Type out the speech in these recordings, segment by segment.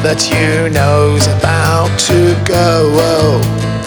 that you know's about to go.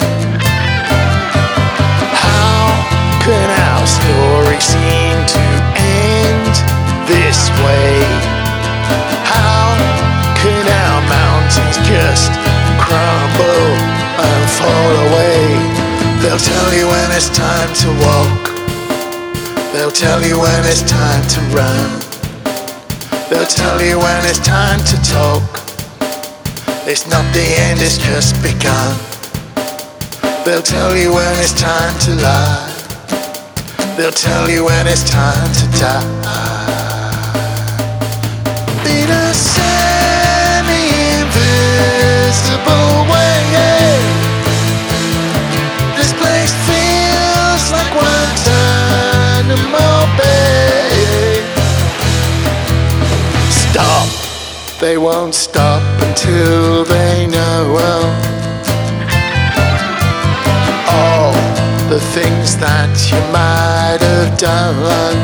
How can our story seem to end this way? How can our mountains just crumble and fall away? They'll tell you when it's time to walk. They'll tell you when it's time to run. They'll tell you when it's time to talk. It's not the end, it's just begun. They'll tell you when it's time to lie. They'll tell you when it's time to die. In a semi-invisible way, this place feels like Guantanamo Bay. Stop, they won't stop until they know all the things that you might have done.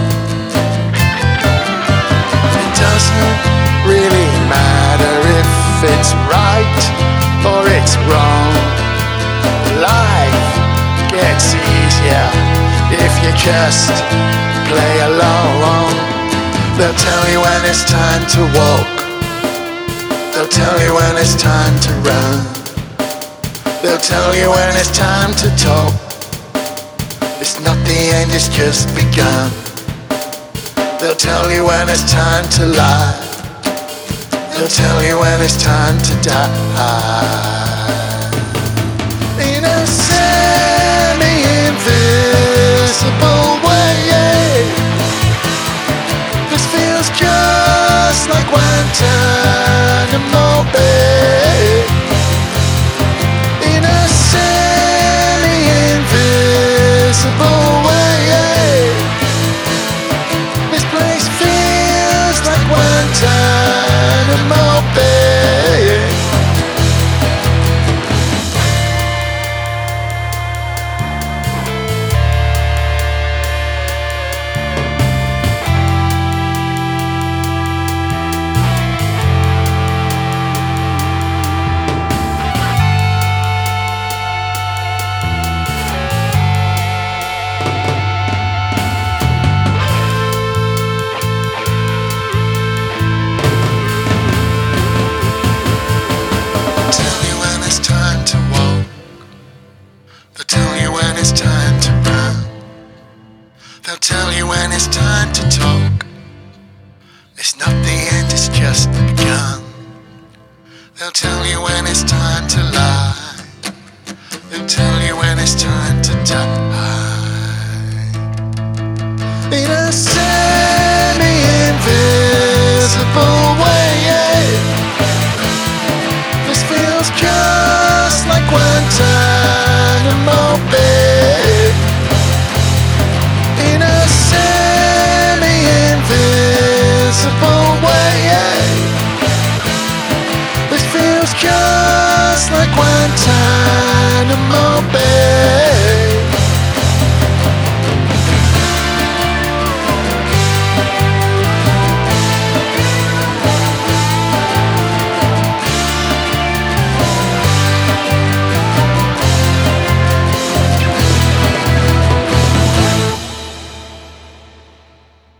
It doesn't really matter if it's right or it's wrong. Life gets easier if you just play along. They'll tell you when it's time to walk. They'll tell you when it's time to run. They'll tell you when it's time to talk. It's not the end, it's just begun. They'll tell you when it's time to lie. They'll tell you when it's time to die. In a semi-invisible way, this feels just like Guantanamo Bay. In a semi-invisible way, this place feels like Guantanamo Bay. They'll tell you when it's time to talk. It's not the end, it's just begun. They'll tell you when it's time to lie. They'll tell you when it's time to die. In a semi-invisible way, this feels just like Guantanamo Bay. In a semi-invisible way, this feels just like Guantanamo Bay.